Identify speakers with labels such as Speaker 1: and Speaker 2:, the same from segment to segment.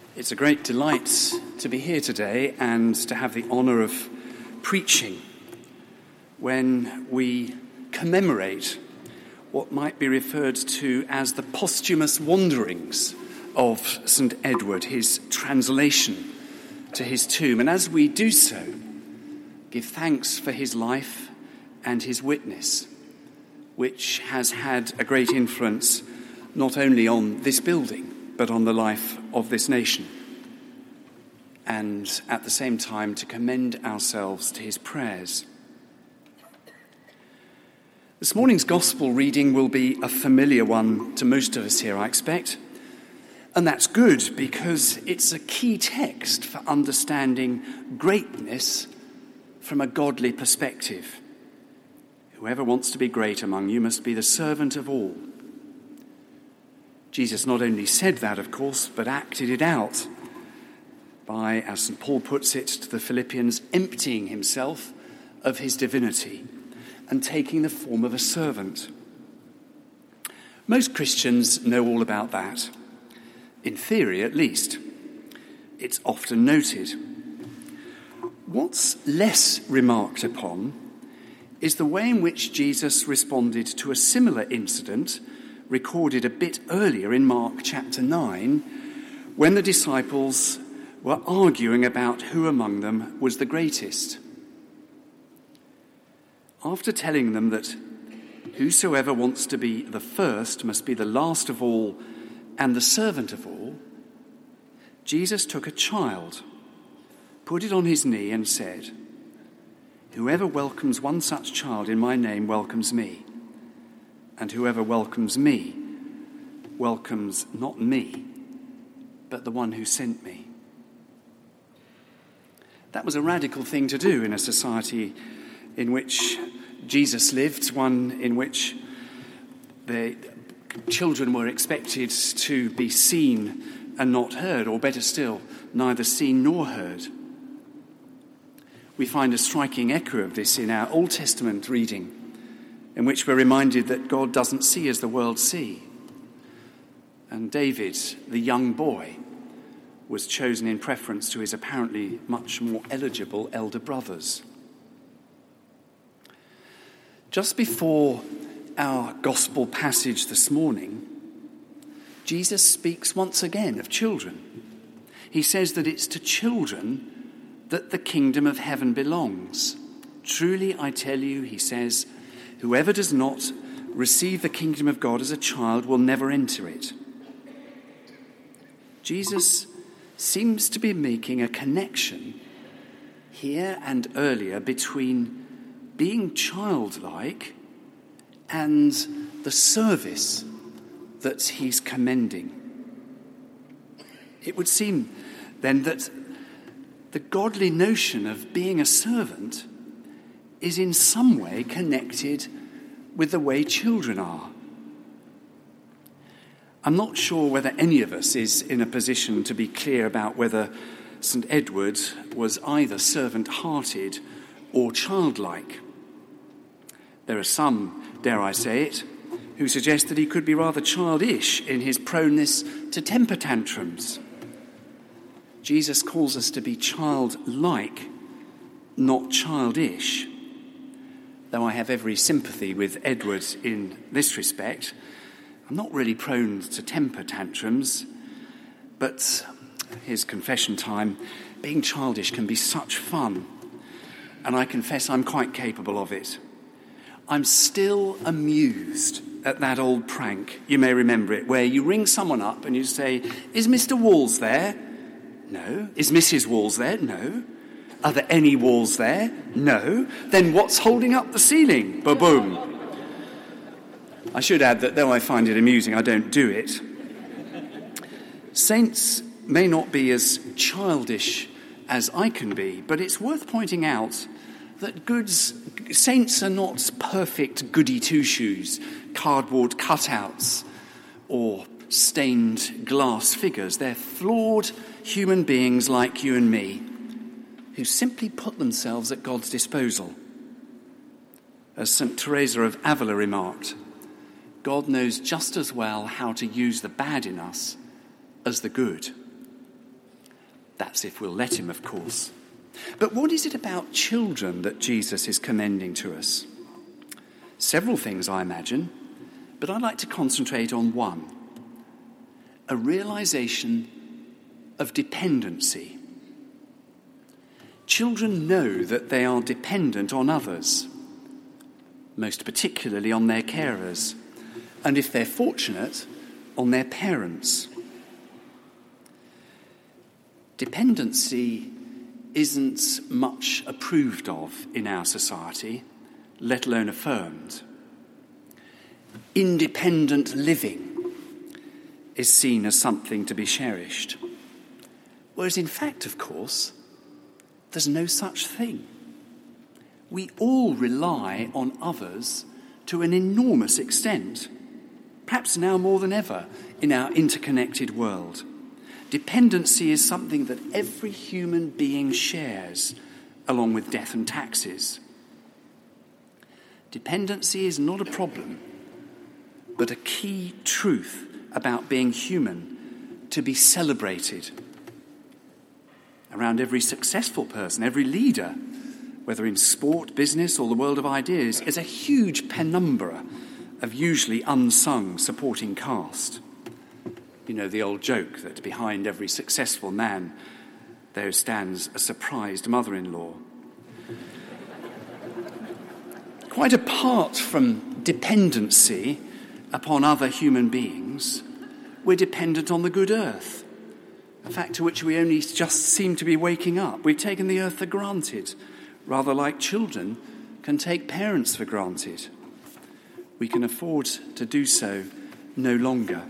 Speaker 1: It's a great delight to be here today and to have the honour of preaching when we commemorate what might be referred to as the posthumous wanderings of St. Edward, his translation to his tomb. And as we do so, give thanks for his life and his witness, which has had a great influence not only on this building, but on the life of this nation. And at the same time, to commend ourselves to his prayers. This morning's gospel reading will be a familiar one to most of us here, I expect. And that's good, because it's a key text for understanding greatness from a godly perspective. Whoever wants to be great among you must be the servant of all. Jesus not only said that, of course, but acted it out by, as St. Paul puts it to the Philippians, emptying himself of his divinity and taking the form of a servant. Most Christians know all about that, in theory at least. It's often noted. What's less remarked upon is the way in which Jesus responded to a similar incident recorded a bit earlier in Mark chapter 9, when the disciples were arguing about who among them was the greatest. After telling them that whosoever wants to be the first must be the last of all and the servant of all, Jesus took a child, put it on his knee and said, "Whoever welcomes one such child in my name welcomes me. And whoever welcomes me welcomes not me, but the one who sent me." That was a radical thing to do in a society in which Jesus lived, one in which the children were expected to be seen and not heard, or better still, neither seen nor heard. We find a striking echo of this in our Old Testament reading, in which we're reminded that God doesn't see as the world see. And David, the young boy, was chosen in preference to his apparently much more eligible elder brothers. Just before our gospel passage this morning, Jesus speaks once again of children. He says that it's to children that the kingdom of heaven belongs. "Truly I tell you," he says, "whoever does not receive the kingdom of God as a child will never enter it." Jesus seems to be making a connection here and earlier between being childlike and the service that he's commending. It would seem then that the godly notion of being a servant is in some way connected with the way children are. I'm not sure whether any of us is in a position to be clear about whether St. Edward was either servant-hearted or childlike. There are some, dare I say it, who suggest that he could be rather childish in his proneness to temper tantrums. Jesus calls us to be childlike, not childish. Though I have every sympathy with Edward in this respect, I'm not really prone to temper tantrums, but his confession time, being childish can be such fun, and I confess I'm quite capable of it. I'm still amused at that old prank, you may remember it, where you ring someone up and you say, "Is Mr. Walls there?" "No." "Is Mrs. Walls there?" "No." "Are there any walls there?" "No." "Then what's holding up the ceiling?" Ba-boom. I should add that though I find it amusing, I don't do it. Saints may not be as childish as I can be, but it's worth pointing out that saints are not perfect goody two-shoes, cardboard cutouts, or stained glass figures. They're flawed human beings like you and me, who simply put themselves at God's disposal. As St. Teresa of Avila remarked, God knows just as well how to use the bad in us as the good. That's if we'll let him, of course. But what is it about children that Jesus is commending to us? Several things, I imagine, but I'd like to concentrate on one: a realization of dependency. Children know that they are dependent on others, most particularly on their carers, and if they're fortunate, on their parents. Dependency isn't much approved of in our society, let alone affirmed. Independent living is seen as something to be cherished, whereas in fact, of course, there's no such thing. We all rely on others to an enormous extent, perhaps now more than ever in our interconnected world. Dependency is something that every human being shares, along with death and taxes. Dependency is not a problem, but a key truth about being human to be celebrated. Around every successful person, every leader, whether in sport, business, or the world of ideas, is a huge penumbra of usually unsung supporting cast. You know the old joke that behind every successful man there stands a surprised mother-in-law. Quite apart from dependency upon other human beings, we're dependent on the good earth, a fact to which we only just seem to be waking up. We've taken the earth for granted, rather like children can take parents for granted. We can afford to do so no longer.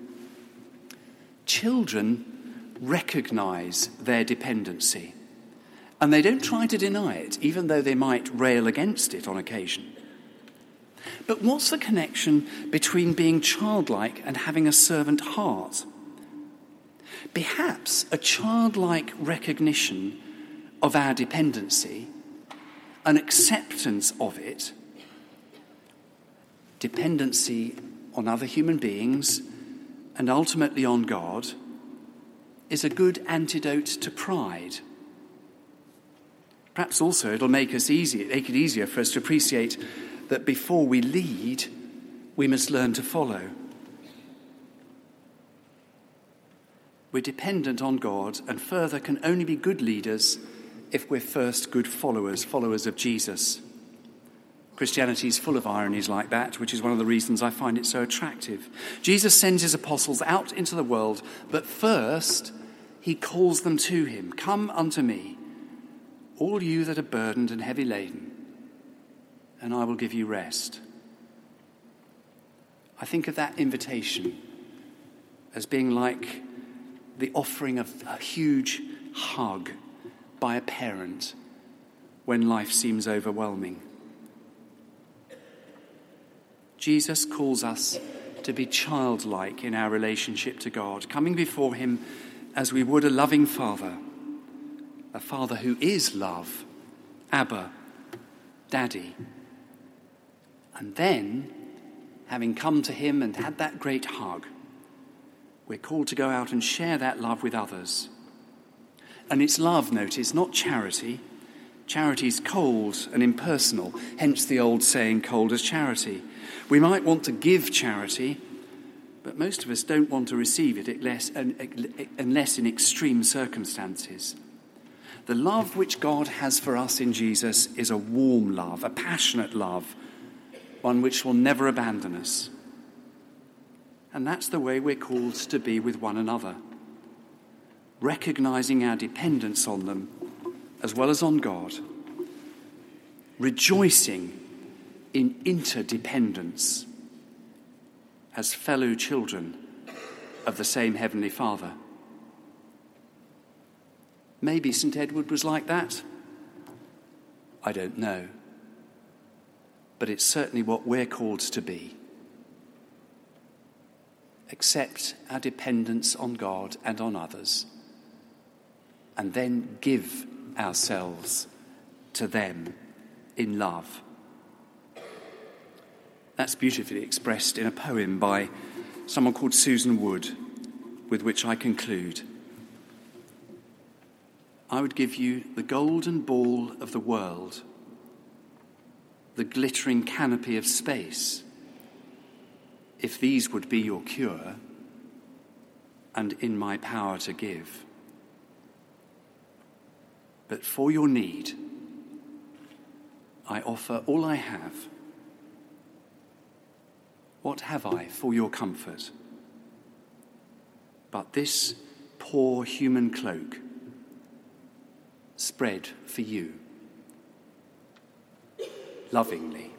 Speaker 1: Children recognise their dependency, and they don't try to deny it, even though they might rail against it on occasion. But what's the connection between being childlike and having a servant heart? Perhaps a childlike recognition of our dependency, an acceptance of it, dependency on other human beings and ultimately on God, is a good antidote to pride. Perhaps also it'll make it easier for us to appreciate that before we lead, we must learn to follow. We're dependent on God, and further can only be good leaders if we're first good followers of Jesus. Christianity is full of ironies like that, which is one of the reasons I find it so attractive. Jesus sends his apostles out into the world, but first he calls them to him. Come unto me, all you that are burdened and heavy laden, and I will give you rest. I think of that invitation as being like the offering of a huge hug by a parent when life seems overwhelming. Jesus calls us to be childlike in our relationship to God, coming before him as we would a loving father, a father who is love, Abba, Daddy. And then, having come to him and had that great hug, we're called to go out and share that love with others. And it's love, notice, not charity. Charity is cold and impersonal, hence the old saying, cold as charity. We might want to give charity, but most of us don't want to receive it unless in extreme circumstances. The love which God has for us in Jesus is a warm love, a passionate love, one which will never abandon us. And that's the way we're called to be with one another, recognizing our dependence on them as well as on God, rejoicing in interdependence as fellow children of the same Heavenly Father. Maybe St. Edward was like that. I don't know. But it's certainly what we're called to be. Accept our dependence on God and on others, and then give ourselves to them in love. That's beautifully expressed in a poem by someone called Susan Wood, with which I conclude. I would give you the golden ball of the world, the glittering canopy of space, if these would be your cure and in my power to give. But for your need, I offer all I have. What have I for your comfort but this poor human cloak spread for you lovingly?